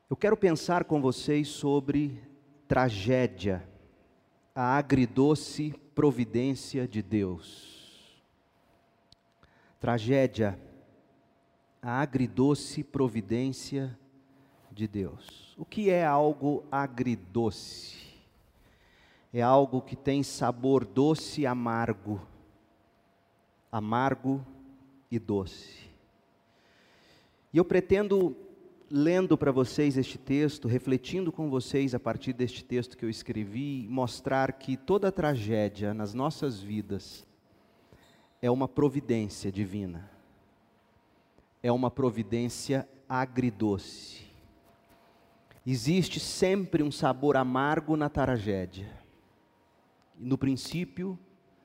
Eu quero pensar com vocês sobre tragédia, a agridoce providência de Deus. Tragédia, a agridoce providência de Deus. O que é algo agridoce? É algo que tem sabor doce e amargo. Amargo e doce. E eu pretendo, lendo para vocês este texto, refletindo com vocês a partir deste texto que eu escrevi, mostrar que toda tragédia nas nossas vidas é uma providência divina. É uma providência agridoce. Existe sempre um sabor amargo na tragédia. No princípio,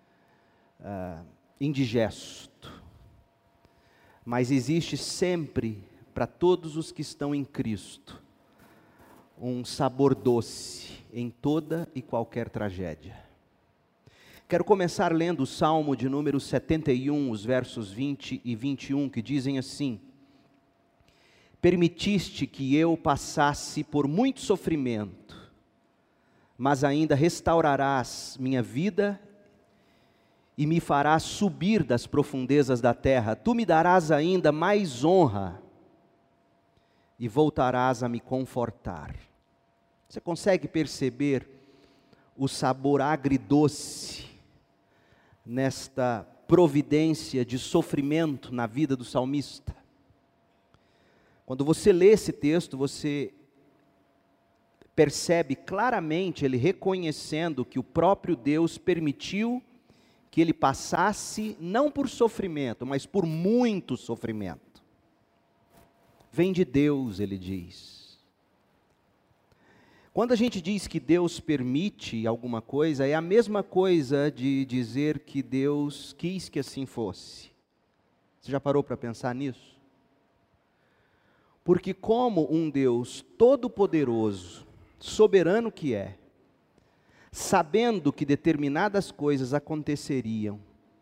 indigesto. Mas existe sempre, para todos os que estão em Cristo, um sabor doce em toda e qualquer tragédia. Quero começar lendo o Salmo de número 71, os versos 20 e 21, que dizem assim: permitiste que eu passasse por muito sofrimento, mas ainda restaurarás minha vida e me farás subir das profundezas da terra. Tu me darás ainda mais honra e voltarás a me confortar. Você consegue perceber o sabor agridoce nesta providência de sofrimento na vida do salmista? Quando você lê esse texto, você percebe claramente ele reconhecendo que o próprio Deus permitiu que ele passasse não por sofrimento, mas por muito sofrimento. Vem de Deus, ele diz. Quando a gente diz que Deus permite alguma coisa, é a mesma coisa de dizer que Deus quis que assim fosse. Você já parou para pensar nisso? Porque como um Deus todo-poderoso, soberano que é, sabendo que determinadas coisas aconteceriam,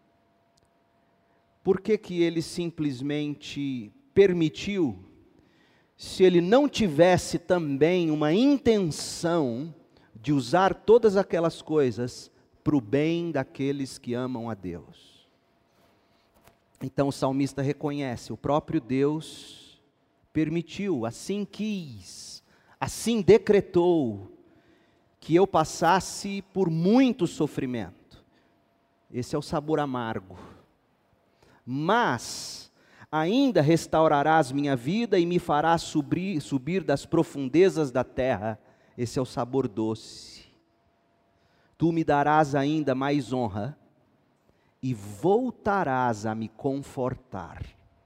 por que que ele simplesmente permitiu, se ele não tivesse também uma intenção de usar todas aquelas coisas para o bem daqueles que amam a Deus? Então o salmista reconhece, o próprio Deus permitiu, assim quis, assim decretou, que eu passasse por muito sofrimento. Esse é o sabor amargo. Mas ainda restaurarás minha vida e me farás subir das profundezas da terra. Esse é o sabor doce. Tu me darás ainda mais honra e voltarás a me confortar.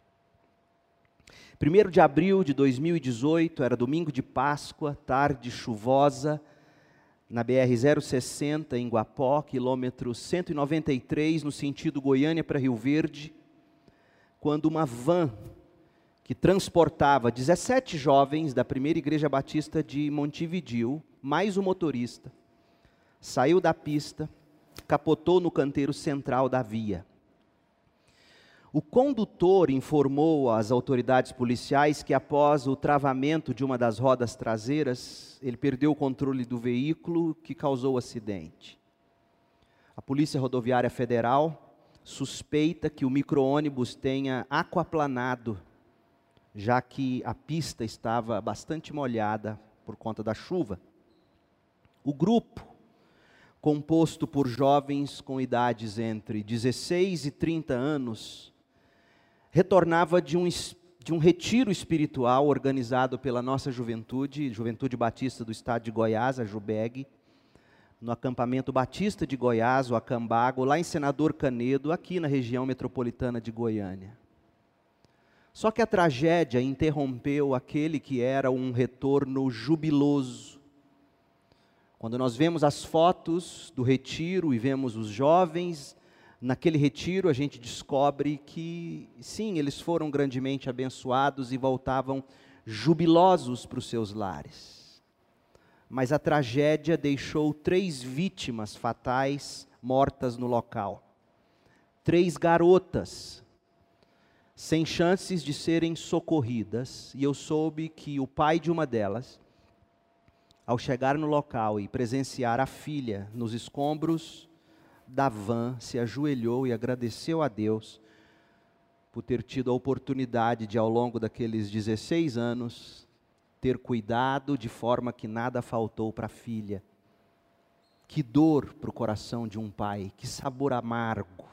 1º de abril de 2018, era domingo de Páscoa, tarde chuvosa, na BR-060, em Guapó, quilômetro 193, no sentido Goiânia para Rio Verde, quando uma van que transportava 17 jovens da Primeira Igreja Batista de Montevidéu, mais o motorista, saiu da pista, capotou no canteiro central da via. O condutor informou às autoridades policiais que após o travamento de uma das rodas traseiras, ele perdeu o controle do veículo, que causou o acidente. A Polícia Rodoviária Federal suspeita que o micro-ônibus tenha aquaplanado, já que a pista estava bastante molhada por conta da chuva. O grupo, composto por jovens com idades entre 16 e 30 anos, retornava de um retiro espiritual organizado pela nossa Juventude Batista do Estado de Goiás, a JUBEG, no acampamento Batista de Goiás, o Acambago, lá em Senador Canedo, aqui na região metropolitana de Goiânia. Só que a tragédia interrompeu aquele que era um retorno jubiloso. Quando nós vemos as fotos do retiro e vemos os jovens naquele retiro, a gente descobre que, sim, eles foram grandemente abençoados e voltavam jubilosos para os seus lares. Mas a tragédia deixou 3 vítimas fatais mortas no local. 3 garotas. sem chances de serem socorridas, e eu soube que o pai de uma delas, ao chegar no local e presenciar a filha nos escombros da van, se ajoelhou e agradeceu a Deus por ter tido a oportunidade de, ao longo daqueles 16 anos, ter cuidado de forma que nada faltou para a filha. Que dor para o coração de um pai, que sabor amargo.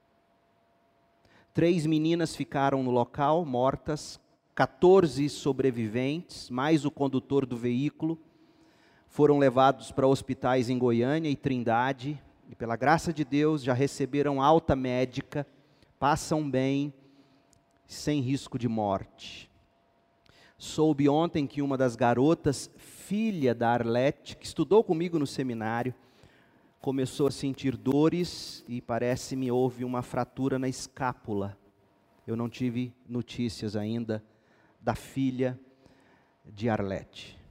3 meninas ficaram no local, mortas, 14 sobreviventes, mais o condutor do veículo, foram levados para hospitais em Goiânia e Trindade, e pela graça de Deus já receberam alta médica, passam bem, sem risco de morte. Soube ontem que uma das garotas, filha da Arlete, que estudou comigo no seminário, começou a sentir dores e parece-me houve uma fratura na escápula. Eu não tive notícias ainda da filha de Arlete.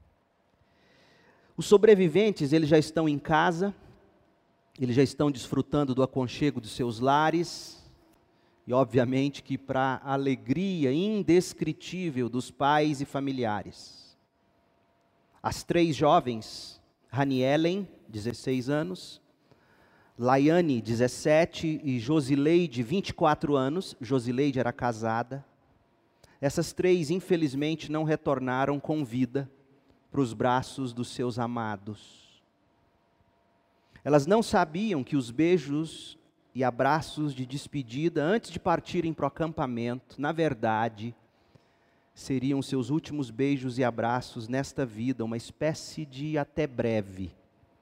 Os sobreviventes, eles já estão em casa, eles já estão desfrutando do aconchego dos seus lares, e obviamente que para a alegria indescritível dos pais e familiares. As 3 jovens, Ranielen, 16 anos, Laiane, 17, e Josileide, 24 anos, Josileide era casada. Essas 3, infelizmente, não retornaram com vida para os braços dos seus amados. Elas não sabiam que os beijos e abraços de despedida antes de partirem para o acampamento, na verdade, seriam seus últimos beijos e abraços nesta vida, uma espécie de até breve.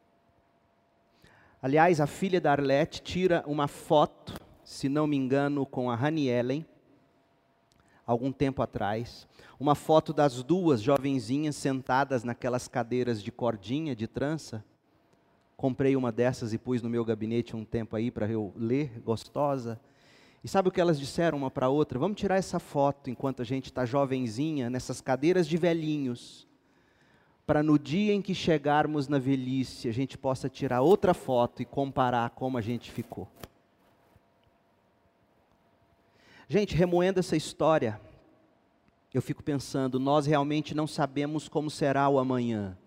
Aliás, a filha da Arlete tira uma foto, se não me engano, com a Ranielen, algum tempo atrás, uma foto das 2 jovenzinhas sentadas naquelas cadeiras de cordinha, de trança. Comprei uma dessas e pus no meu gabinete um tempo aí para eu ler, gostosa. E sabe o que elas disseram uma para a outra? Vamos tirar essa foto enquanto a gente está jovenzinha, nessas cadeiras de velhinhos, para no dia em que chegarmos na velhice, a gente possa tirar outra foto e comparar como a gente ficou. Gente, remoendo essa história, eu fico pensando, nós realmente não sabemos como será o amanhã.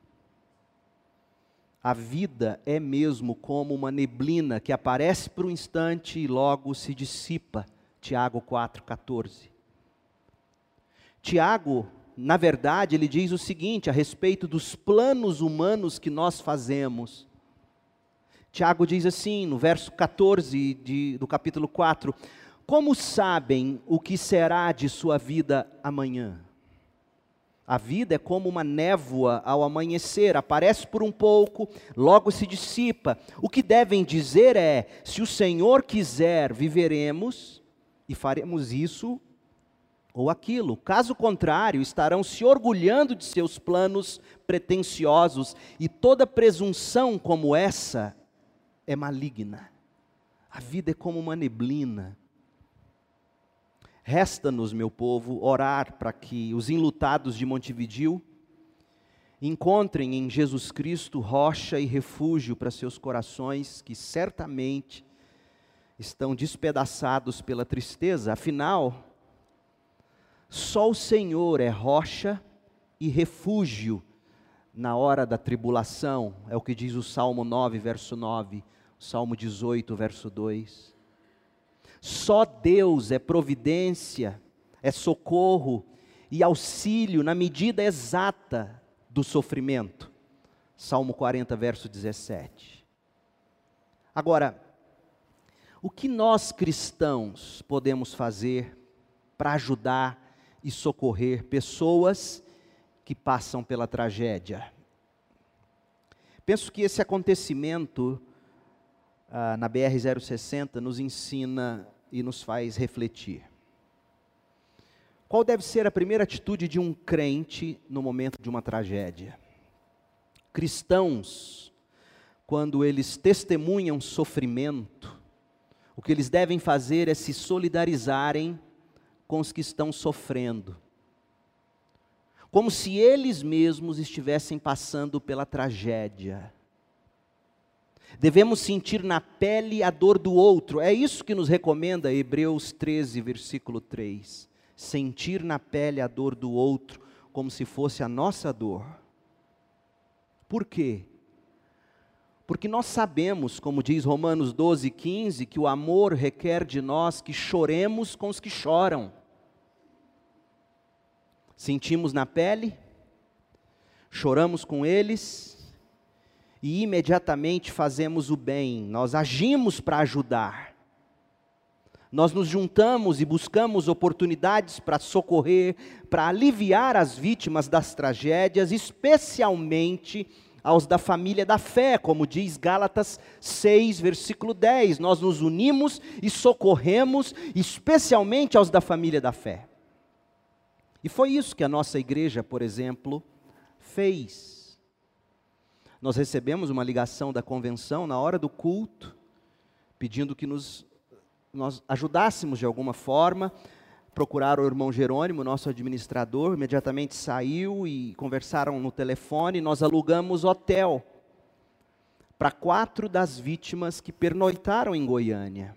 A vida é mesmo como uma neblina que aparece por um instante e logo se dissipa. Tiago 4,14. Tiago, na verdade, ele diz o seguinte a respeito dos planos humanos que nós fazemos. Tiago diz assim, no verso 14 do capítulo 4, como sabem o que será de sua vida amanhã? A vida é como uma névoa ao amanhecer, aparece por um pouco, logo se dissipa. O que devem dizer é, se o Senhor quiser, viveremos e faremos isso ou aquilo. Caso contrário, estarão se orgulhando de seus planos pretensiosos, e toda presunção como essa é maligna. A vida é como uma neblina. Resta-nos, meu povo, orar para que os enlutados de Montevidéu encontrem em Jesus Cristo rocha e refúgio para seus corações, que certamente estão despedaçados pela tristeza. Afinal, só o Senhor é rocha e refúgio na hora da tribulação. É o que diz o Salmo 9, verso 9, o Salmo 18, verso 2. Só Deus é providência, é socorro e auxílio na medida exata do sofrimento. Salmo 40, verso 17. Agora, o que nós cristãos podemos fazer para ajudar e socorrer pessoas que passam pela tragédia? Penso que esse acontecimento na BR-060 nos ensina e nos faz refletir. Qual deve ser a primeira atitude de um crente no momento de uma tragédia? Cristãos, quando eles testemunham sofrimento, o que eles devem fazer é se solidarizarem com os que estão sofrendo, como se eles mesmos estivessem passando pela tragédia. Devemos sentir na pele a dor do outro. É isso que nos recomenda Hebreus 13, versículo 3. Sentir na pele a dor do outro, como se fosse a nossa dor. Por quê? Porque nós sabemos, como diz Romanos 12, 15, que o amor requer de nós que choremos com os que choram. Sentimos na pele, choramos com eles, e imediatamente fazemos o bem, nós agimos para ajudar. Nós nos juntamos e buscamos oportunidades para socorrer, para aliviar as vítimas das tragédias, especialmente aos da família da fé, como diz Gálatas 6, versículo 10. Nós nos unimos e socorremos, especialmente aos da família da fé. E foi isso que a nossa igreja, por exemplo, fez. Nós recebemos uma ligação da convenção na hora do culto, pedindo que nós ajudássemos de alguma forma. Procuraram o irmão Jerônimo, nosso administrador, imediatamente saiu e conversaram no telefone. Nós alugamos hotel para 4 das vítimas que pernoitaram em Goiânia.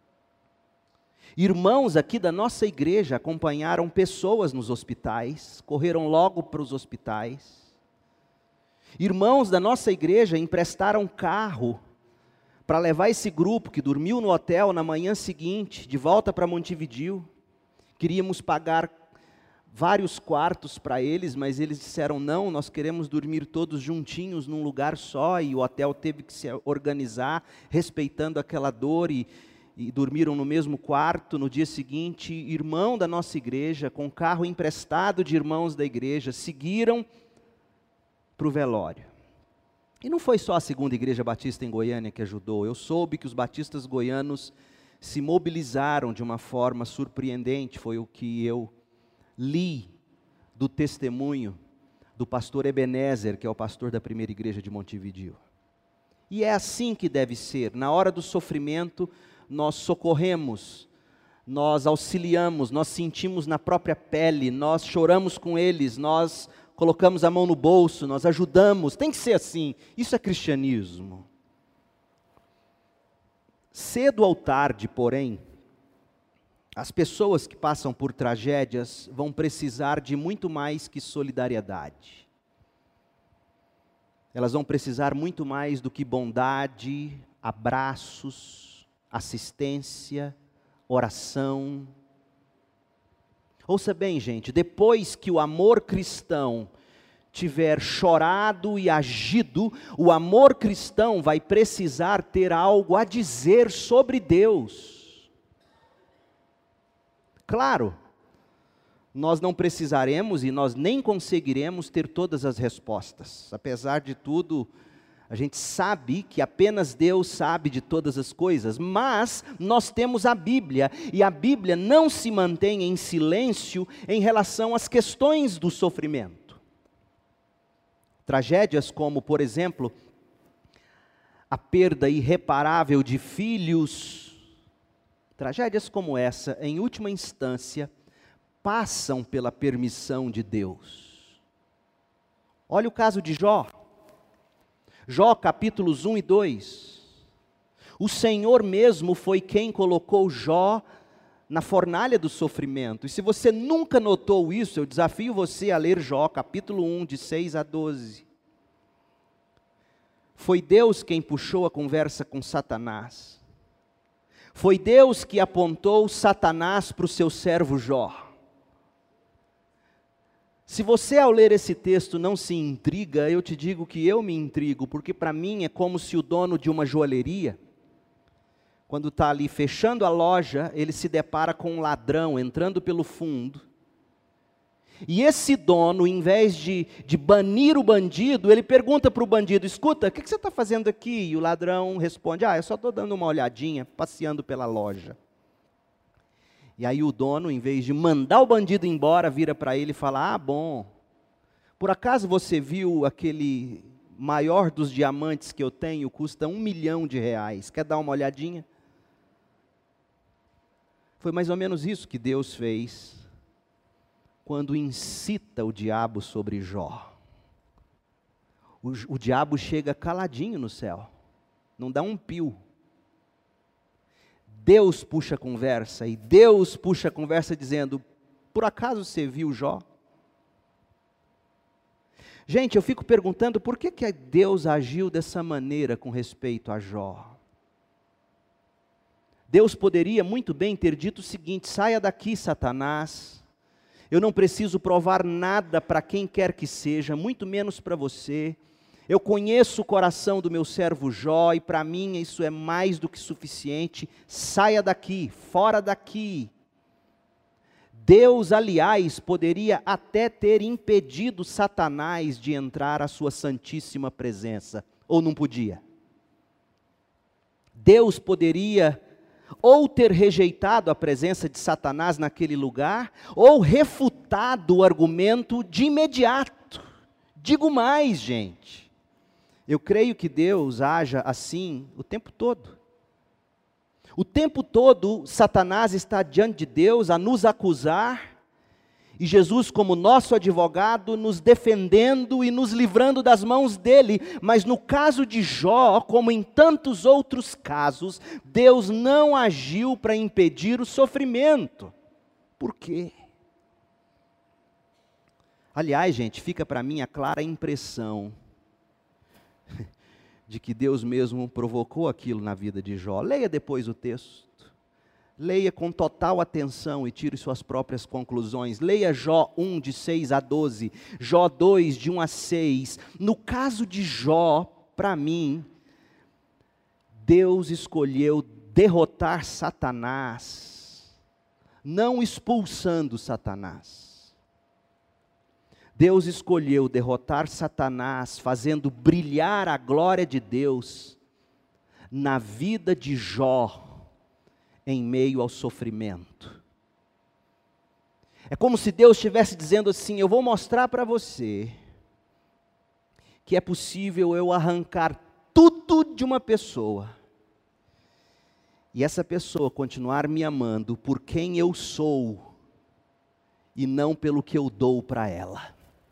Irmãos aqui da nossa igreja acompanharam pessoas nos hospitais, correram logo para os hospitais. Irmãos da nossa igreja emprestaram carro para levar esse grupo que dormiu no hotel na manhã seguinte, de volta para Montevidéu. Queríamos pagar vários quartos para eles, mas eles disseram não, nós queremos dormir todos juntinhos num lugar só, e o hotel teve que se organizar, respeitando aquela dor, e dormiram no mesmo quarto. No dia seguinte, irmão da nossa igreja, com carro emprestado de irmãos da igreja, seguiram para o velório. E não foi só a Segunda Igreja Batista em Goiânia que ajudou. Eu soube que os batistas goianos se mobilizaram de uma forma surpreendente. Foi o que eu li do testemunho do pastor Ebenezer, que é o pastor da primeira igreja de Montevidéu. E é assim que deve ser. Na hora do sofrimento, nós socorremos, nós auxiliamos, nós sentimos na própria pele, nós choramos com eles, nós colocamos a mão no bolso, nós ajudamos. Tem que ser assim. Isso é cristianismo. Cedo ou tarde, porém, as pessoas que passam por tragédias vão precisar de muito mais que solidariedade. Elas vão precisar muito mais do que bondade, abraços, assistência, oração. Ouça bem, gente, depois que o amor cristão tiver chorado e agido, o amor cristão vai precisar ter algo a dizer sobre Deus. Claro, nós não precisaremos e nós nem conseguiremos ter todas as respostas. Apesar de tudo, a gente sabe que apenas Deus sabe de todas as coisas, mas nós temos a Bíblia, e a Bíblia não se mantém em silêncio em relação às questões do sofrimento. Tragédias como, por exemplo, a perda irreparável de filhos, tragédias como essa, em última instância, passam pela permissão de Deus. Olha o caso de Jó. Jó, capítulos 1 e 2. O Senhor mesmo foi quem colocou Jó na fornalha do sofrimento. E se você nunca notou isso, eu desafio você a ler Jó, capítulo 1, de 6 a 12. Foi Deus quem puxou a conversa com Satanás. Foi Deus que apontou Satanás para o seu servo Jó. Se você ao ler esse texto não se intriga, eu te digo que eu me intrigo, porque para mim é como se o dono de uma joalheria, quando está ali fechando a loja, ele se depara com um ladrão entrando pelo fundo, e esse dono, em vez de banir o bandido, ele pergunta para o bandido: escuta, o que você está fazendo aqui? E o ladrão responde: eu só estou dando uma olhadinha, passeando pela loja. E aí o dono, em vez de mandar o bandido embora, vira para ele e fala: bom, por acaso você viu aquele maior dos diamantes que eu tenho, custa R$1 milhão, quer dar uma olhadinha? Foi mais ou menos isso que Deus fez quando incita o diabo sobre Jó. O diabo chega caladinho no céu. não dá um pio. Deus puxa a conversa, e Deus puxa a conversa dizendo, por acaso você viu Jó? Gente, eu fico perguntando por que Deus agiu dessa maneira com respeito a Jó? Deus poderia muito bem ter dito o seguinte, saia daqui, Satanás, eu não preciso provar nada para quem quer que seja, muito menos para você. Eu conheço o coração do meu servo Jó e para mim isso é mais do que suficiente. Saia daqui, fora daqui. Deus, aliás, poderia até ter impedido Satanás de entrar à sua santíssima presença, ou não podia? Deus poderia ou ter rejeitado a presença de Satanás naquele lugar, ou refutado o argumento de imediato. Digo mais, gente. Eu creio que Deus haja assim o tempo todo. O tempo todo, Satanás está diante de Deus a nos acusar, e Jesus, como nosso advogado, nos defendendo e nos livrando das mãos dele. Mas no caso de Jó, como em tantos outros casos, Deus não agiu para impedir o sofrimento. Por quê? Aliás, gente, fica para mim a clara impressão de que Deus mesmo provocou aquilo na vida de Jó. Leia depois o texto. Leia com total atenção e tire suas próprias conclusões. Leia Jó 1, de 6 a 12. Jó 2, de 1 a 6. No caso de Jó, para mim, Deus escolheu derrotar Satanás, não expulsando Satanás. Deus escolheu derrotar Satanás, fazendo brilhar a glória de Deus na vida de Jó, em meio ao sofrimento. É como se Deus estivesse dizendo assim, eu vou mostrar para você que é possível eu arrancar tudo de uma pessoa, e essa pessoa continuar me amando por quem eu sou, e não pelo que eu dou para ela.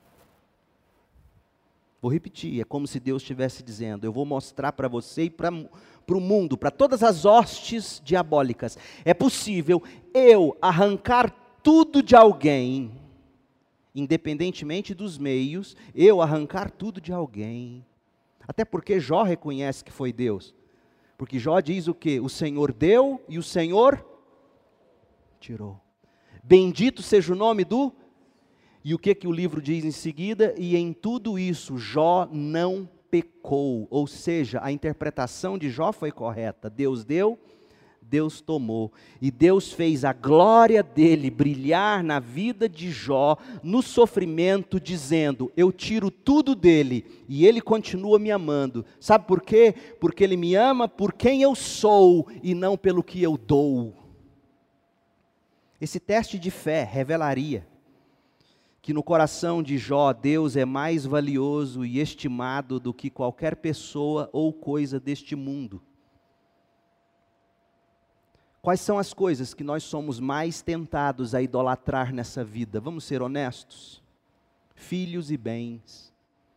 Vou repetir, é como se Deus estivesse dizendo, eu vou mostrar para você e para o mundo, para todas as hostes diabólicas, é possível eu arrancar tudo de alguém, independentemente dos meios, eu arrancar tudo de alguém. Até porque Jó reconhece que foi Deus, porque Jó diz o quê? O Senhor deu e o Senhor tirou. Bendito seja o nome do... E o que o livro diz em seguida? E em tudo isso, Jó não pecou. Ou seja, a interpretação de Jó foi correta. Deus deu, Deus tomou. E Deus fez a glória dele brilhar na vida de Jó, no sofrimento, dizendo, eu tiro tudo dele, e ele continua me amando. Sabe por quê? Porque ele me ama por quem eu sou, e não pelo que eu dou. Esse teste de fé revelaria que no coração de Jó, Deus é mais valioso e estimado do que qualquer pessoa ou coisa deste mundo. Quais são as coisas que nós somos mais tentados a idolatrar nessa vida? Vamos ser honestos. Filhos e bens.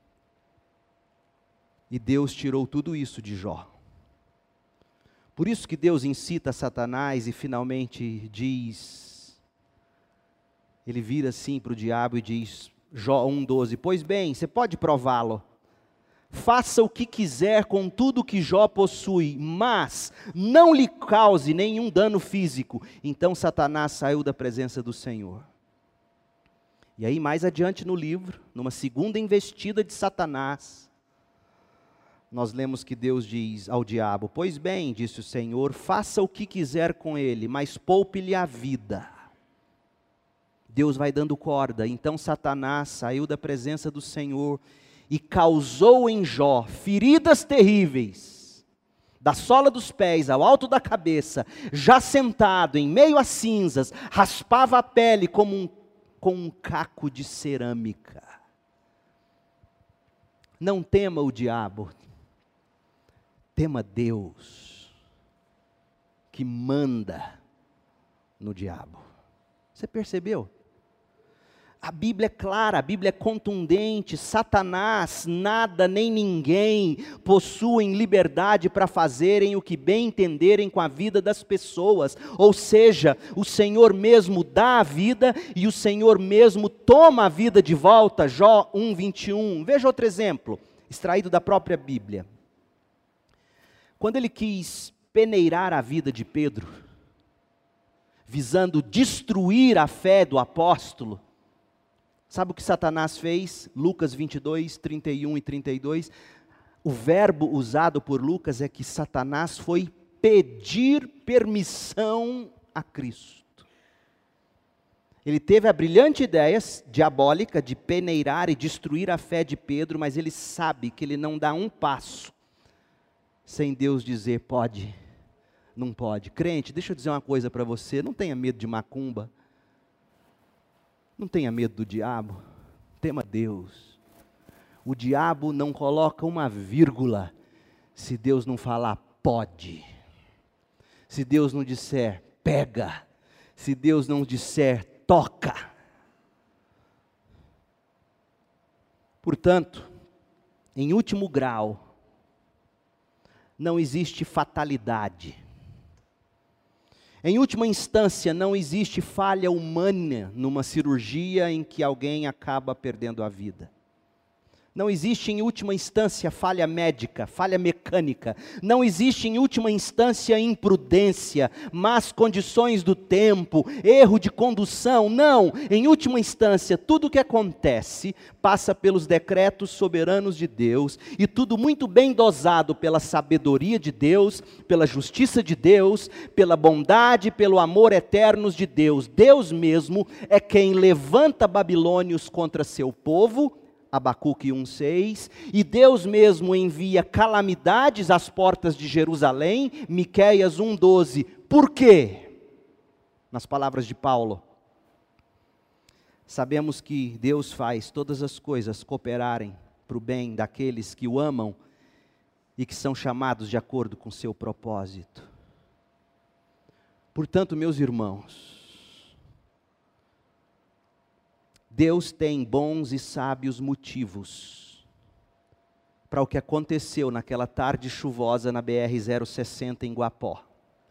E Deus tirou tudo isso de Jó. Por isso que Deus incita Satanás e finalmente diz... Ele vira assim para o diabo e diz, Jó 1,12, pois bem, você pode prová-lo. Faça o que quiser com tudo que Jó possui, mas não lhe cause nenhum dano físico. Então Satanás saiu da presença do Senhor. E aí mais adiante no livro, numa segunda investida de Satanás, nós lemos que Deus diz ao diabo, pois bem, disse o Senhor, faça o que quiser com ele, mas poupe-lhe a vida. Deus vai dando corda, então Satanás saiu da presença do Senhor e causou em Jó feridas terríveis, da sola dos pés ao alto da cabeça, já sentado em meio a cinzas, raspava a pele com um caco de cerâmica. Não tema o diabo, tema Deus, que manda no diabo. Você percebeu? A Bíblia é clara, a Bíblia é contundente. Satanás, nada nem ninguém possuem liberdade para fazerem o que bem entenderem com a vida das pessoas. Ou seja, o Senhor mesmo dá a vida e o Senhor mesmo toma a vida de volta. Jó 1:21. Veja outro exemplo, extraído da própria Bíblia. Quando ele quis peneirar a vida de Pedro, visando destruir a fé do apóstolo, sabe o que Satanás fez? Lucas 22, 31 e 32. O verbo usado por Lucas é que Satanás foi pedir permissão a Cristo. Ele teve a brilhante ideia diabólica de peneirar e destruir a fé de Pedro, mas ele sabe que ele não dá um passo sem Deus dizer pode, não pode. Crente, deixa eu dizer uma coisa para você, não tenha medo de macumba. Não tenha medo do diabo, tema Deus. O diabo não coloca uma vírgula se Deus não falar pode. Se Deus não disser pega. Se Deus não disser toca. Portanto, em último grau, não existe fatalidade. Em última instância, não existe falha humana numa cirurgia em que alguém acaba perdendo a vida. Não existe em última instância falha médica, falha mecânica. Não existe em última instância imprudência, más condições do tempo, erro de condução. Não, em última instância, tudo o que acontece passa pelos decretos soberanos de Deus e tudo muito bem dosado pela sabedoria de Deus, pela justiça de Deus, pela bondade, pelo amor eternos de Deus. Deus mesmo é quem levanta babilônios contra seu povo, Abacuque 1:6, e Deus mesmo envia calamidades às portas de Jerusalém, Miqueias 1:12. Por quê? Nas palavras de Paulo, sabemos que Deus faz todas as coisas cooperarem para o bem daqueles que o amam e que são chamados de acordo com seu propósito. Portanto, meus irmãos, Deus tem bons e sábios motivos para o que aconteceu naquela tarde chuvosa na BR-060 em Guapó.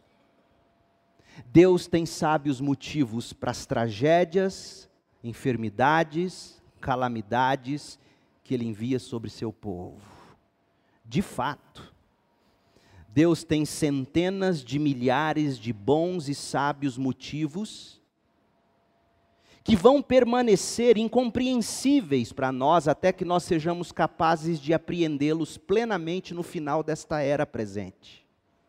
Deus tem sábios motivos para as tragédias, enfermidades, calamidades que Ele envia sobre seu povo. De fato, Deus tem centenas de milhares de bons e sábios motivos que vão permanecer incompreensíveis para nós até que nós sejamos capazes de apreendê-los plenamente no final desta era presente.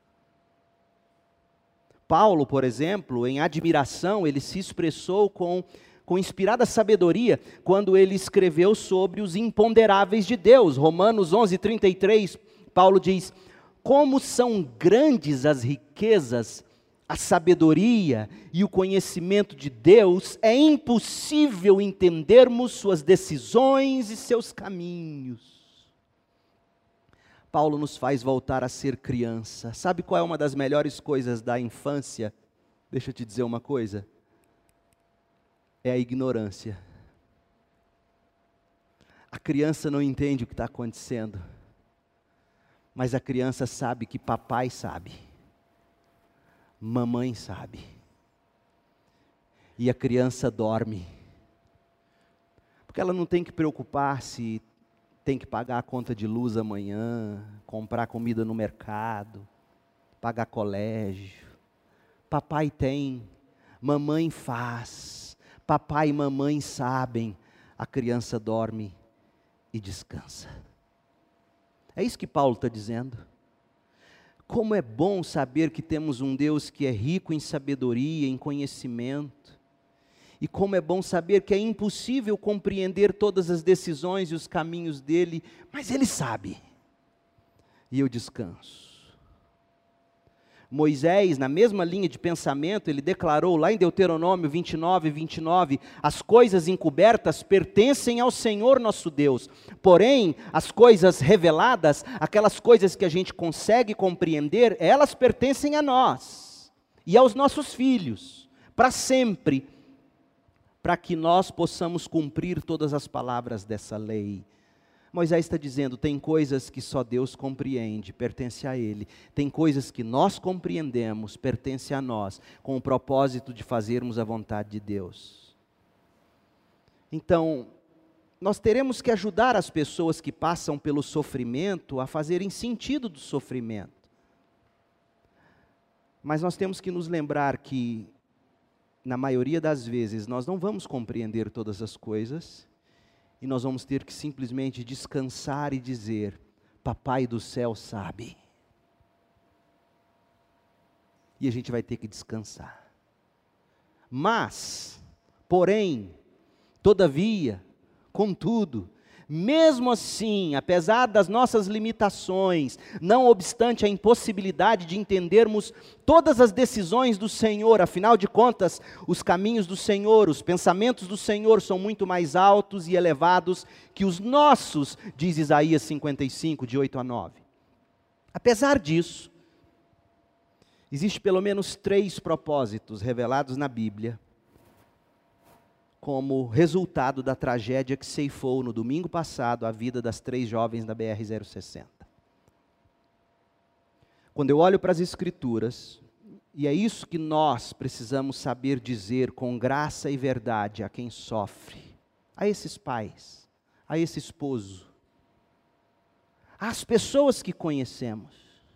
Paulo, por exemplo, em admiração, ele se expressou com inspirada sabedoria quando ele escreveu sobre os imponderáveis de Deus. Romanos 11:33, Paulo diz: como são grandes as riquezas, a sabedoria e o conhecimento de Deus, é impossível entendermos suas decisões e seus caminhos. Paulo nos faz voltar a ser criança. Sabe qual é uma das melhores coisas da infância? Deixa eu te dizer uma coisa. É a ignorância. A criança não entende o que está acontecendo, mas a criança sabe que papai sabe. Mamãe sabe. E a criança dorme. Porque ela não tem que preocupar se tem que pagar a conta de luz amanhã, comprar comida no mercado, pagar colégio. Papai tem, mamãe faz, papai e mamãe sabem. A criança dorme e descansa. É isso que Paulo está dizendo. Como é bom saber que temos um Deus que é rico em sabedoria, em conhecimento. E como é bom saber que é impossível compreender todas as decisões e os caminhos dele, mas ele sabe. E eu descanso. Moisés, na mesma linha de pensamento, ele declarou lá em Deuteronômio 29:29, as coisas encobertas pertencem ao Senhor nosso Deus, porém, as coisas reveladas, aquelas coisas que a gente consegue compreender, elas pertencem a nós e aos nossos filhos, para sempre para que nós possamos cumprir todas as palavras dessa lei. Moisés está dizendo, tem coisas que só Deus compreende, pertence a Ele. Tem coisas que nós compreendemos, pertence a nós, com o propósito de fazermos a vontade de Deus. Então, nós teremos que ajudar as pessoas que passam pelo sofrimento a fazerem sentido do sofrimento. Mas nós temos que nos lembrar que, na maioria das vezes, nós não vamos compreender todas as coisas, e nós vamos ter que simplesmente descansar e dizer, Papai do céu sabe. E a gente vai ter que descansar. Mas, porém, todavia, contudo, mesmo assim, apesar das nossas limitações, não obstante a impossibilidade de entendermos todas as decisões do Senhor, afinal de contas, os caminhos do Senhor, os pensamentos do Senhor são muito mais altos e elevados que os nossos, diz Isaías 55, de 8 a 9. Apesar disso, existe pelo menos 3 propósitos revelados na Bíblia, como resultado da tragédia que ceifou no domingo passado a vida das 3 jovens da BR-060. Quando eu olho para as Escrituras, e é isso que nós precisamos saber dizer com graça e verdade a quem sofre, a esses pais, a esse esposo, às pessoas que conhecemos.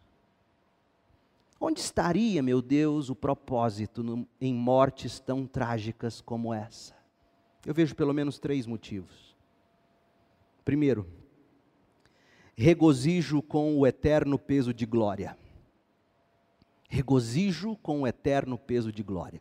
Onde estaria, meu Deus, o propósito em mortes tão trágicas como essa? Eu vejo pelo menos 3 motivos. Primeiro, regozijo com o eterno peso de glória. Regozijo com o eterno peso de glória.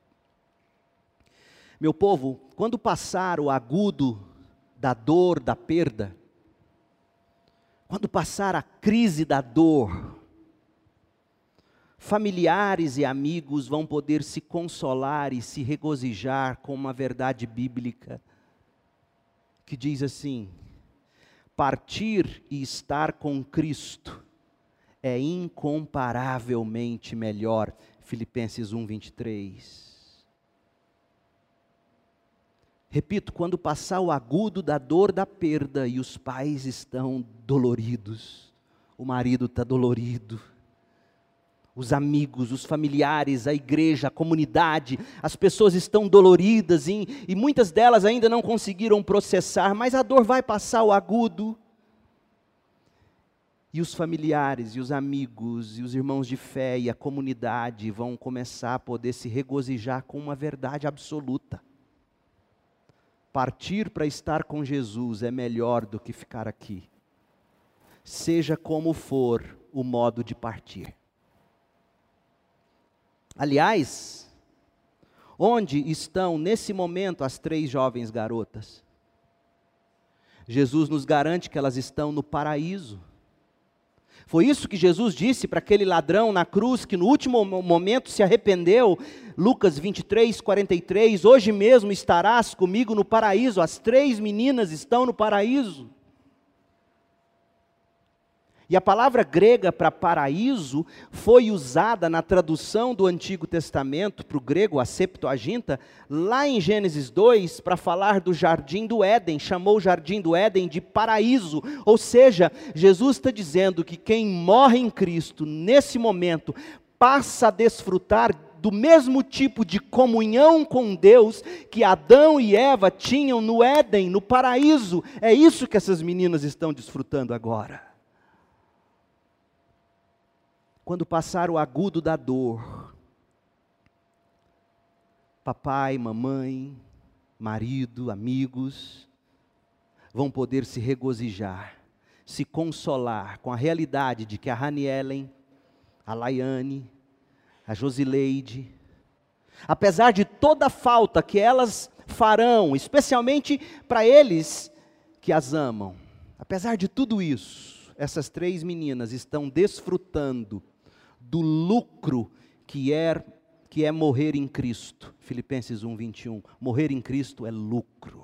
Meu povo, quando passar o agudo da dor, da perda, quando passar a crise da dor, familiares e amigos vão poder se consolar e se regozijar com uma verdade bíblica que diz assim: partir e estar com Cristo é incomparavelmente melhor. Filipenses 1:23. Repito, quando passar o agudo da dor da perda e os pais estão doloridos, o marido está dolorido, os amigos, os familiares, a igreja, a comunidade, as pessoas estão doloridas e muitas delas ainda não conseguiram processar, mas a dor vai passar o agudo. E os familiares, e os amigos, e os irmãos de fé e a comunidade vão começar a poder se regozijar com uma verdade absoluta. Partir para estar com Jesus é melhor do que ficar aqui. Seja como for o modo de partir. Aliás, onde estão nesse momento as 3 jovens garotas? Jesus nos garante que elas estão no paraíso. Foi isso que Jesus disse para aquele ladrão na cruz, que no último momento se arrependeu. Lucas 23:43, hoje mesmo estarás comigo no paraíso. As 3 meninas estão no paraíso. E a palavra grega para paraíso foi usada na tradução do Antigo Testamento para o grego, a Septuaginta, lá em Gênesis 2, para falar do Jardim do Éden, chamou o Jardim do Éden de paraíso. Ou seja, Jesus está dizendo que quem morre em Cristo, nesse momento, passa a desfrutar do mesmo tipo de comunhão com Deus que Adão e Eva tinham no Éden, no paraíso. É isso que essas meninas estão desfrutando agora. Quando passar o agudo da dor, papai, mamãe, marido, amigos, vão poder se regozijar, se consolar com a realidade de que a Ranielen, a Laiane, a Josileide, apesar de toda a falta que elas farão, especialmente para eles que as amam, apesar de tudo isso, essas 3 meninas estão desfrutando do lucro que é morrer em Cristo. Filipenses 1:21. Morrer em Cristo é lucro.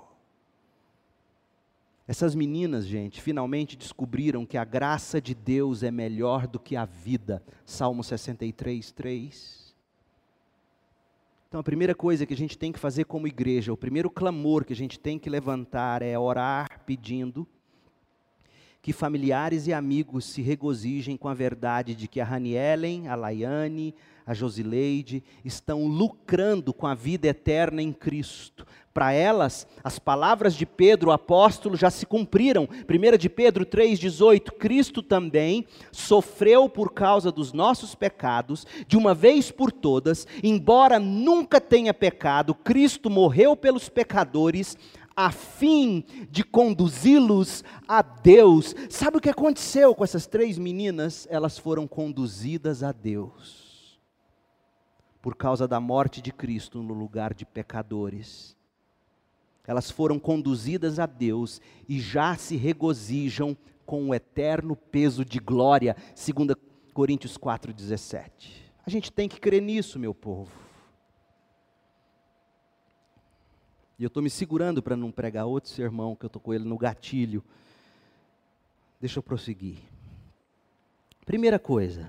Essas meninas, gente, finalmente descobriram que a graça de Deus é melhor do que a vida. Salmo 63:3. Então a primeira coisa que a gente tem que fazer como igreja, o primeiro clamor que a gente tem que levantar é orar pedindo que familiares e amigos se regozijem com a verdade de que a Ranielen, a Laiane, a Josileide estão lucrando com a vida eterna em Cristo. Para elas, as palavras de Pedro, o apóstolo, já se cumpriram. 1 de Pedro 3,18, Cristo também sofreu por causa dos nossos pecados, de uma vez por todas, embora nunca tenha pecado, Cristo morreu pelos pecadores, a fim de conduzi-los a Deus. Sabe o que aconteceu com essas 3 meninas? Elas foram conduzidas a Deus, por causa da morte de Cristo no lugar de pecadores. Elas foram conduzidas a Deus e já se regozijam com o eterno peso de glória, 2 Coríntios 4,17. A gente tem que crer nisso, meu povo. E eu estou me segurando para não pregar outro sermão, que eu estou com ele no gatilho. Deixa eu prosseguir. Primeira coisa.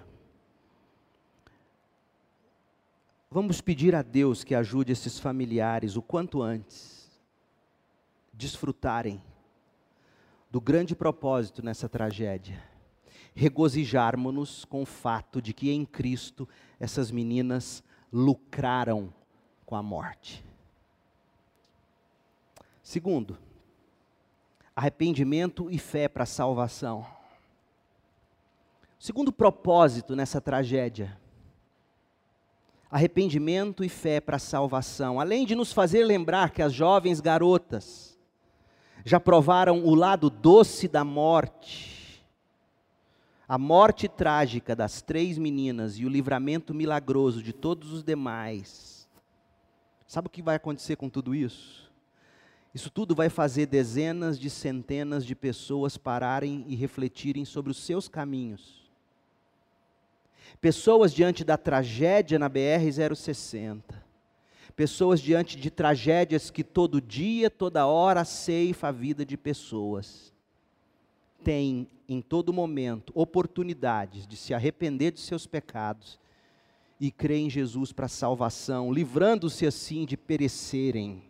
Vamos pedir a Deus que ajude esses familiares o quanto antes desfrutarem do grande propósito nessa tragédia. Regozijarmos-nos com o fato de que em Cristo essas meninas lucraram com a morte. Segundo, arrependimento e fé para a salvação. Segundo propósito nessa tragédia, arrependimento e fé para a salvação. Além de nos fazer lembrar que as jovens garotas já provaram o lado doce da morte, a morte trágica das 3 meninas e o livramento milagroso de todos os demais. Sabe o que vai acontecer com tudo isso? Isso tudo vai fazer dezenas de centenas de pessoas pararem e refletirem sobre os seus caminhos. Pessoas diante da tragédia na BR-060. Pessoas diante de tragédias que todo dia, toda hora ceifa a vida de pessoas. Têm em todo momento oportunidades de se arrepender de seus pecados e crer em Jesus para a salvação, livrando-se assim de perecerem.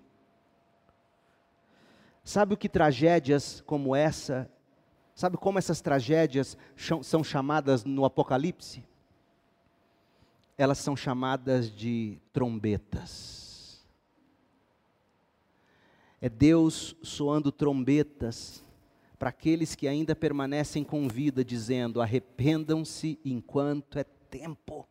Sabe o que tragédias como essa, sabe como essas tragédias são chamadas no Apocalipse? Elas são chamadas de trombetas. É Deus soando trombetas para aqueles que ainda permanecem com vida, dizendo: arrependam-se enquanto é tempo.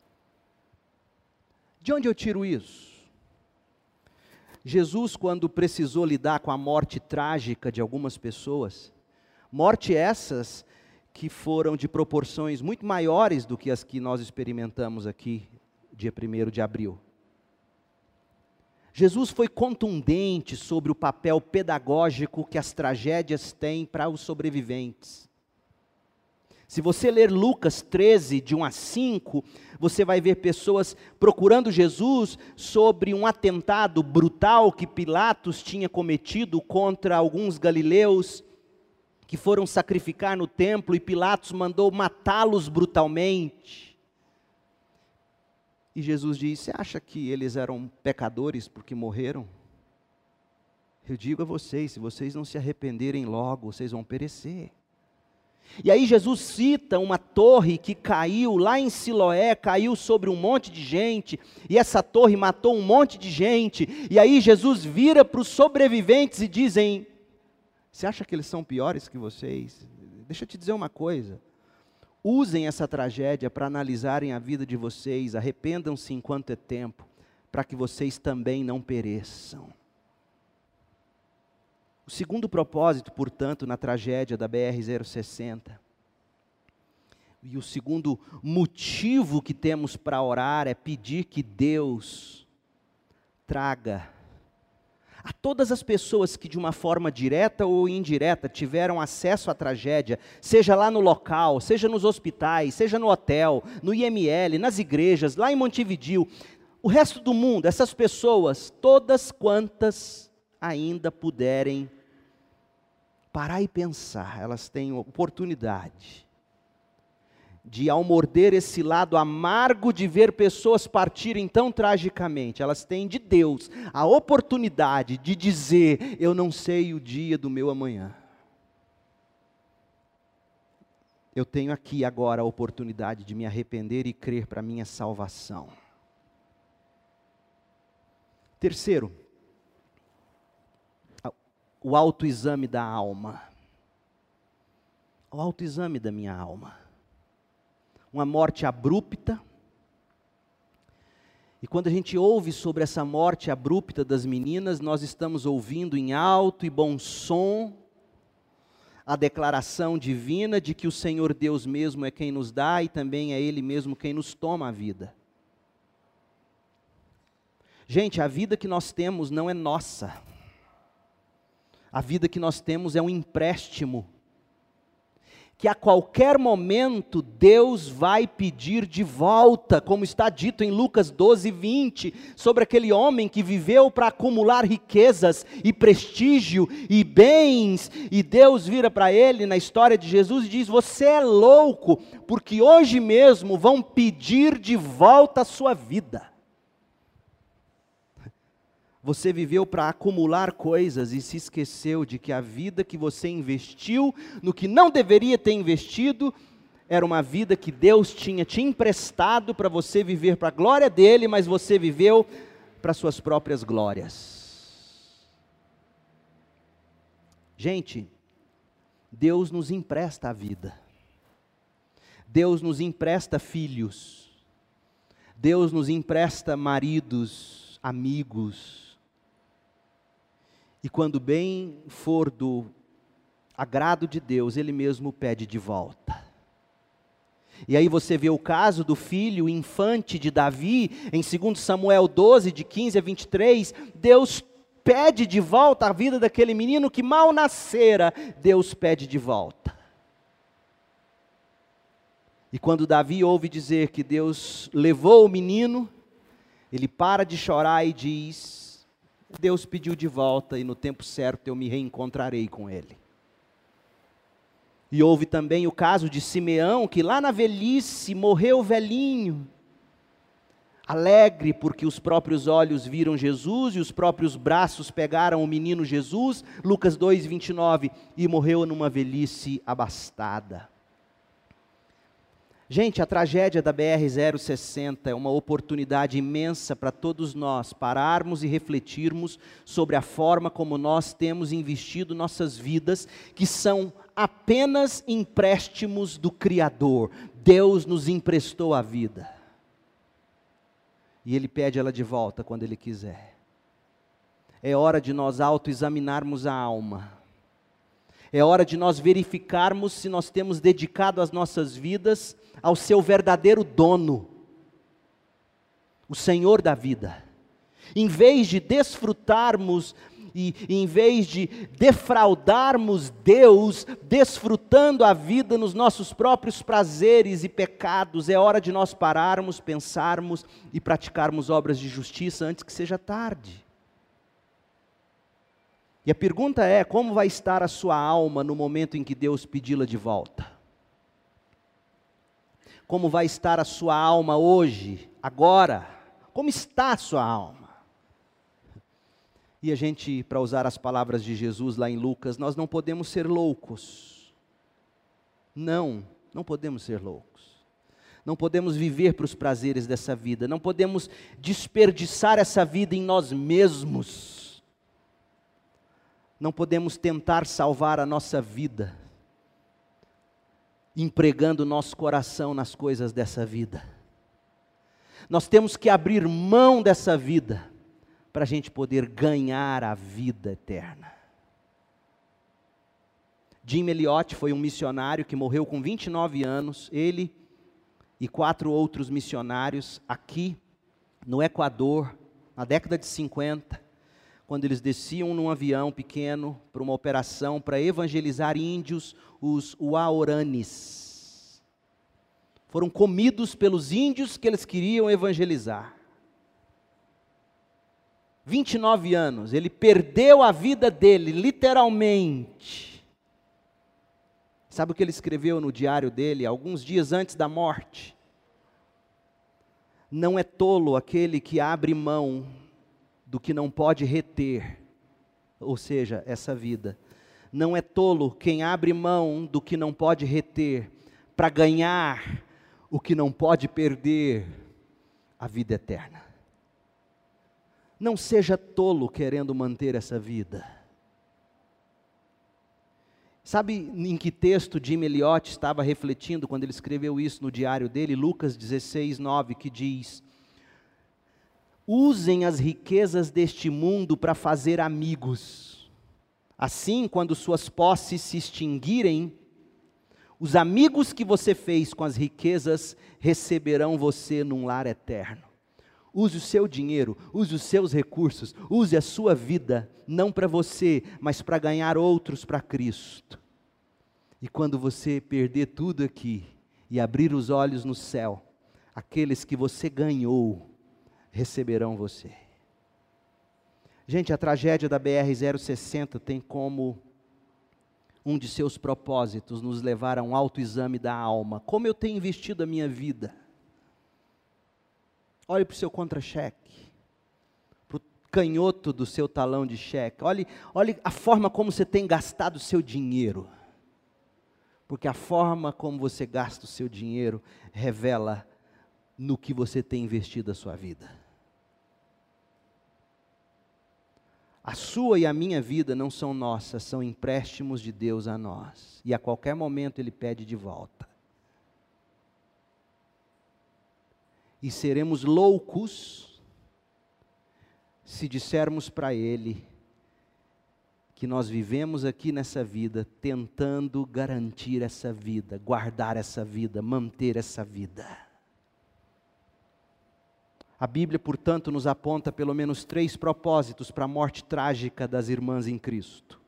De onde eu tiro isso? Jesus, quando precisou lidar com a morte trágica de algumas pessoas, morte essas que foram de proporções muito maiores do que as que nós experimentamos aqui, dia 1º de abril. Jesus foi contundente sobre o papel pedagógico que as tragédias têm para os sobreviventes. Se você ler Lucas 13, de 1 a 5, você vai ver pessoas procurando Jesus sobre um atentado brutal que Pilatos tinha cometido contra alguns galileus que foram sacrificar no templo, e Pilatos mandou matá-los brutalmente. E Jesus disse: você acha que eles eram pecadores porque morreram? Eu digo a vocês, se vocês não se arrependerem logo, vocês vão perecer. E aí Jesus cita uma torre que caiu lá em Siloé, caiu sobre um monte de gente, e essa torre matou um monte de gente, e aí Jesus vira para os sobreviventes e dizem: você acha que eles são piores que vocês? Deixa eu te dizer uma coisa, usem essa tragédia para analisarem a vida de vocês, arrependam-se enquanto é tempo, para que vocês também não pereçam. O segundo propósito, portanto, na tragédia da BR-060, e o segundo motivo que temos para orar é pedir que Deus traga a todas as pessoas que de uma forma direta ou indireta tiveram acesso à tragédia, seja lá no local, seja nos hospitais, seja no hotel, no IML, nas igrejas, lá em Montevidéu, o resto do mundo, essas pessoas, todas quantas ainda puderem parar e pensar, elas têm oportunidade de, ao morder esse lado amargo de ver pessoas partirem tão tragicamente, elas têm de Deus a oportunidade de dizer: eu não sei o dia do meu amanhã. Eu tenho aqui agora a oportunidade de me arrepender e crer para a minha salvação. Terceiro, o autoexame da alma. O autoexame da minha alma. Uma morte abrupta. E quando a gente ouve sobre essa morte abrupta das meninas, nós estamos ouvindo em alto e bom som a declaração divina de que o Senhor Deus mesmo é quem nos dá e também é Ele mesmo quem nos toma a vida. Gente, a vida que nós temos não é nossa. A vida que nós temos é um empréstimo, que a qualquer momento Deus vai pedir de volta, como está dito em Lucas 12:20, sobre aquele homem que viveu para acumular riquezas e prestígio e bens, e Deus vira para ele na história de Jesus e diz: você é louco, porque hoje mesmo vão pedir de volta a sua vida. Você viveu para acumular coisas e se esqueceu de que a vida que você investiu no que não deveria ter investido, era uma vida que Deus tinha te emprestado para você viver para a glória dele, mas você viveu para suas próprias glórias. Gente, Deus nos empresta a vida. Deus nos empresta filhos. Deus nos empresta maridos, amigos. E quando bem for do agrado de Deus, Ele mesmo pede de volta. E aí você vê o caso do filho infante de Davi, em 2 Samuel 12, de 15 a 23, Deus pede de volta a vida daquele menino que mal nascera, Deus pede de volta. E quando Davi ouve dizer que Deus levou o menino, ele para de chorar e diz: Deus pediu de volta e no tempo certo eu me reencontrarei com ele. E houve também o caso de Simeão, que lá na velhice morreu velhinho, alegre porque os próprios olhos viram Jesus e os próprios braços pegaram o menino Jesus, Lucas 2:29, e morreu numa velhice abastada. Gente, a tragédia da BR-060 é uma oportunidade imensa para todos nós pararmos e refletirmos sobre a forma como nós temos investido nossas vidas, que são apenas empréstimos do Criador. Deus nos emprestou a vida. E Ele pede ela de volta quando Ele quiser. É hora de nós autoexaminarmos a alma. É hora de nós verificarmos se nós temos dedicado as nossas vidas ao seu verdadeiro dono, o Senhor da vida. Em vez de desfrutarmos e em vez de defraudarmos Deus, desfrutando a vida nos nossos próprios prazeres e pecados, é hora de nós pararmos, pensarmos e praticarmos obras de justiça antes que seja tarde. E a pergunta é: como vai estar a sua alma no momento em que Deus pedi-la de volta? Como vai estar a sua alma hoje, agora? Como está a sua alma? E a gente, para usar as palavras de Jesus lá em Lucas, nós não podemos ser loucos. Não podemos ser loucos. Não podemos viver para os prazeres dessa vida. Não podemos desperdiçar essa vida em nós mesmos. Não podemos tentar salvar a nossa vida empregando o nosso coração nas coisas dessa vida. Nós temos que abrir mão dessa vida para a gente poder ganhar a vida eterna. Jim Elliot foi um missionário que morreu com 29 anos, ele e 4 outros missionários aqui no Equador, na década de 50, quando eles desciam num avião pequeno para uma operação para evangelizar índios, os Waoranis. Foram comidos pelos índios que eles queriam evangelizar. 29 anos, ele perdeu a vida dele, literalmente. Sabe o que ele escreveu no diário dele, alguns dias antes da morte? Não é tolo aquele que abre mão do que não pode reter, ou seja, essa vida. Não é tolo quem abre mão do que não pode reter, para ganhar o que não pode perder, a vida eterna. Não seja tolo querendo manter essa vida. Sabe em que texto Jim Elliot estava refletindo quando ele escreveu isso no diário dele? Lucas 16, 9, que diz: usem as riquezas deste mundo para fazer amigos. Assim, quando suas posses se extinguirem, os amigos que você fez com as riquezas receberão você num lar eterno. Use o seu dinheiro, use os seus recursos, use a sua vida, não para você, mas para ganhar outros para Cristo. E quando você perder tudo aqui e abrir os olhos no céu, aqueles que você ganhou receberão você. Gente, a tragédia da BR-060 tem como um de seus propósitos nos levar a um autoexame da alma. Como eu tenho investido a minha vida? Olhe para o seu contra-cheque, para o canhoto do seu talão de cheque. Olhe a forma como você tem gastado o seu dinheiro. Porque a forma como você gasta o seu dinheiro revela no que você tem investido a sua vida. A sua e a minha vida não são nossas, são empréstimos de Deus a nós. E a qualquer momento Ele pede de volta. E seremos loucos se dissermos para Ele que nós vivemos aqui nessa vida tentando garantir essa vida, guardar essa vida, manter essa vida. A Bíblia, portanto, nos aponta pelo menos 3 propósitos para a morte trágica das irmãs em Cristo.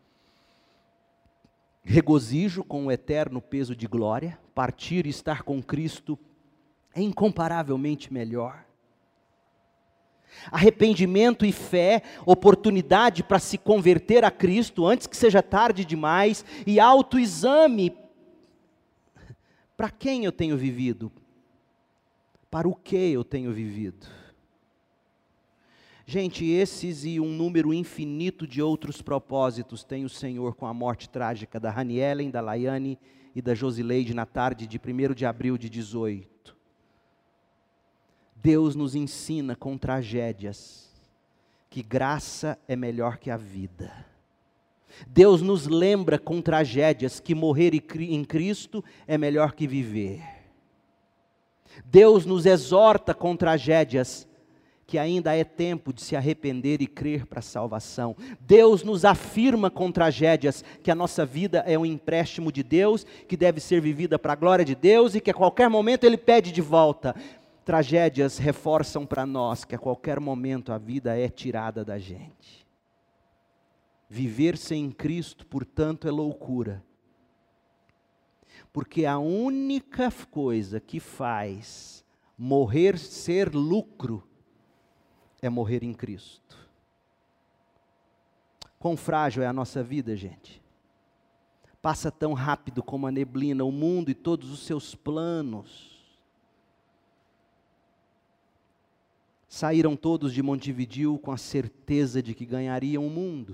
Regozijo com o eterno peso de glória, partir e estar com Cristo é incomparavelmente melhor. Arrependimento e fé, oportunidade para se converter a Cristo antes que seja tarde demais, e autoexame. Para quem eu tenho vivido? Para o que eu tenho vivido? Gente, esses e um número infinito de outros propósitos tem o Senhor com a morte trágica da Ranielen, da Laiane e da Josileide na tarde de 1º de abril de 18. Deus nos ensina com tragédias que graça é melhor que a vida. Deus nos lembra com tragédias que morrer em Cristo é melhor que viver. Deus nos exorta com tragédias que ainda é tempo de se arrepender e crer para a salvação. Deus nos afirma com tragédias que a nossa vida é um empréstimo de Deus, que deve ser vivida para a glória de Deus e que a qualquer momento Ele pede de volta. Tragédias reforçam para nós que a qualquer momento a vida é tirada da gente. Viver sem Cristo, portanto, é loucura. Porque a única coisa que faz morrer ser lucro é morrer em Cristo. Quão frágil é a nossa vida, gente. Passa tão rápido como a neblina, o mundo e todos os seus planos. Saíram todos de Montevidéu com a certeza de que ganhariam o mundo.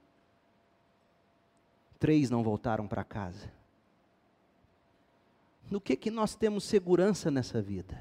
3 não voltaram para casa. No que nós temos segurança nessa vida?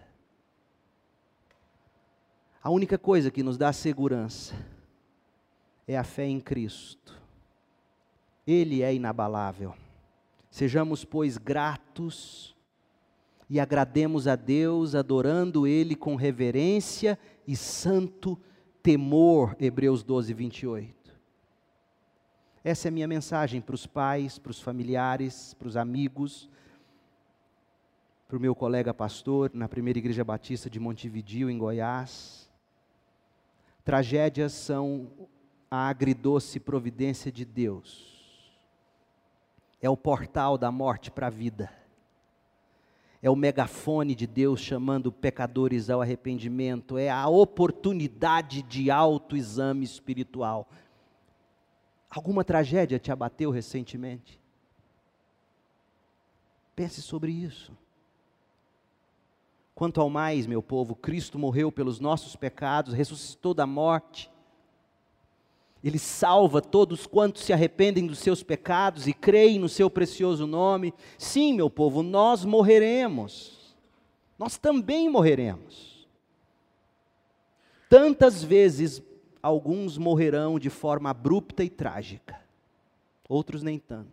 A única coisa que nos dá segurança é a fé em Cristo. Ele é inabalável. Sejamos, pois, gratos e agrademos a Deus, adorando Ele com reverência e santo temor. Hebreus 12, 28. Essa é a minha mensagem para os pais, para os familiares, para os amigos, para o meu colega pastor na Primeira Igreja Batista de Montevidéu, em Goiás. Tragédias são a agridoce providência de Deus. É o portal da morte para a vida. É o megafone de Deus chamando pecadores ao arrependimento. É a oportunidade de autoexame espiritual. Alguma tragédia te abateu recentemente? Pense sobre isso. Quanto ao mais, meu povo, Cristo morreu pelos nossos pecados, ressuscitou da morte. Ele salva todos quantos se arrependem dos seus pecados e creem no seu precioso nome. Sim, meu povo, nós morreremos. Nós também morreremos. Tantas vezes, alguns morrerão de forma abrupta e trágica, outros nem tanto.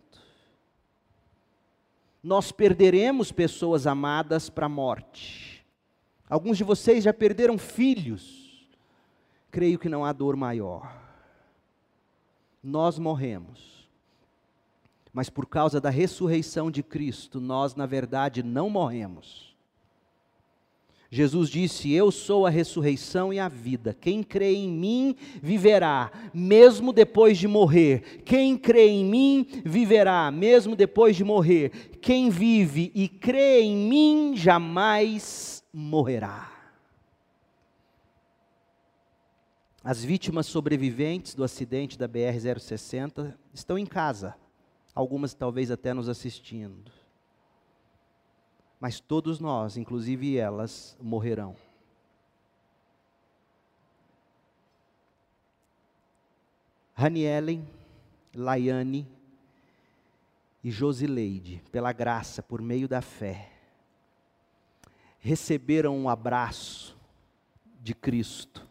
Nós perderemos pessoas amadas para a morte. Alguns de vocês já perderam filhos. Creio que não há dor maior. Nós morremos. Mas por causa da ressurreição de Cristo, nós na verdade não morremos. Jesus disse: eu sou a ressurreição e a vida. Quem crê em mim viverá, mesmo depois de morrer. Quem crê em mim viverá, mesmo depois de morrer. Quem vive e crê em mim jamais morrerá. As vítimas sobreviventes do acidente da BR-060 estão em casa. Algumas talvez até nos assistindo. Mas todos nós, inclusive elas, morrerão. Ranielen, Laiane e Josileide, pela graça, por meio da fé, receberam um abraço de Cristo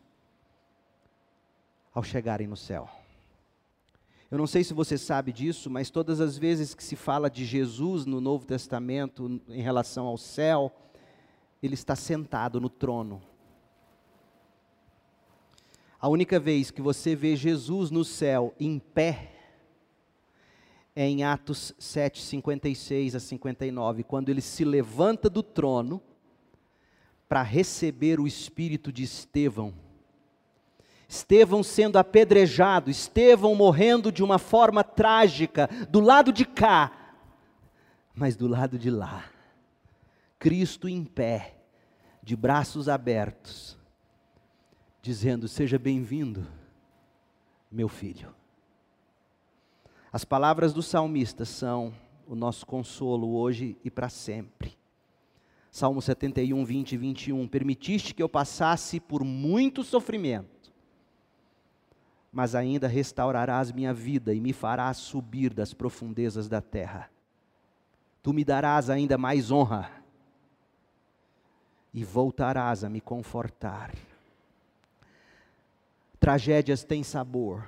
ao chegarem no céu. Eu não sei se você sabe disso, mas todas as vezes que se fala de Jesus no Novo Testamento em relação ao céu, Ele está sentado no trono. A única vez que você vê Jesus no céu em pé é em Atos 7, 56 a 59, quando Ele se levanta do trono para receber o espírito de Estevão. Estevão sendo apedrejado, Estevão morrendo de uma forma trágica, do lado de cá, mas do lado de lá, Cristo em pé, de braços abertos, dizendo: seja bem-vindo, meu filho. As palavras do salmista são o nosso consolo hoje e para sempre. Salmo 71, 20 e 21, permitiste que eu passasse por muito sofrimento, mas ainda restaurarás minha vida e me farás subir das profundezas da terra. Tu me darás ainda mais honra e voltarás a me confortar. Tragédias têm sabor.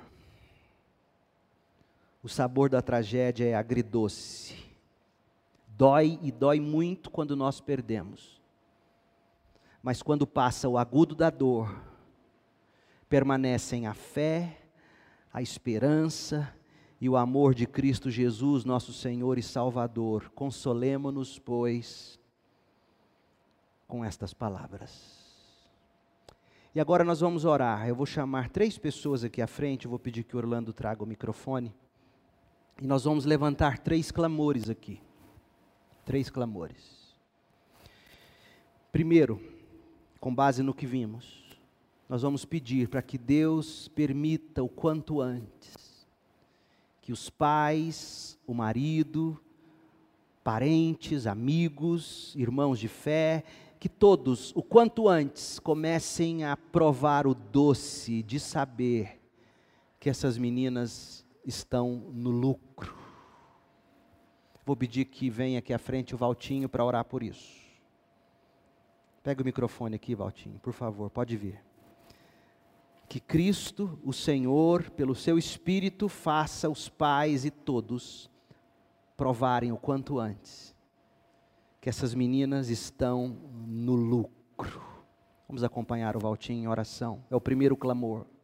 O sabor da tragédia é agridoce. Dói e dói muito quando nós perdemos. Mas quando passa o agudo da dor, permanecem a fé, a esperança e o amor de Cristo Jesus, nosso Senhor e Salvador. Consolemo-nos, pois, com estas palavras. E agora nós vamos orar. Eu vou chamar 3 pessoas aqui à frente, eu vou pedir que o Orlando traga o microfone. E nós vamos levantar 3 clamores aqui. 3 clamores. Primeiro, com base no que vimos, nós vamos pedir para que Deus permita o quanto antes que os pais, o marido, parentes, amigos, irmãos de fé, que todos, o quanto antes, comecem a provar o doce de saber que essas meninas estão no lucro. Vou pedir que venha aqui à frente o Valtinho para orar por isso. Pega o microfone aqui, Valtinho, por favor, pode vir. Que Cristo, o Senhor, pelo seu Espírito, faça os pais e todos provarem o quanto antes que essas meninas estão no lucro. Vamos acompanhar o Valtinho em oração. É o primeiro clamor.